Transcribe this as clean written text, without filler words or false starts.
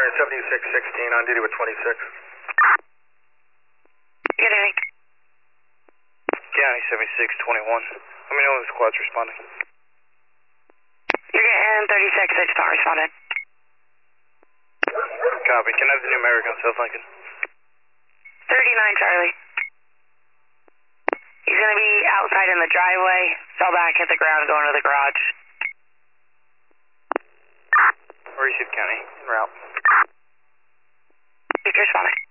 7616 on duty with 26. Good evening. County 7621. Let me know when the squad's responding. You're getting 36, not responded. Copy. Can I have the numeric on South Lincoln? 39 Charlie. He's going to be outside in the driveway, fell back, hit the ground, going to the garage. Receive County, en route. He's responding.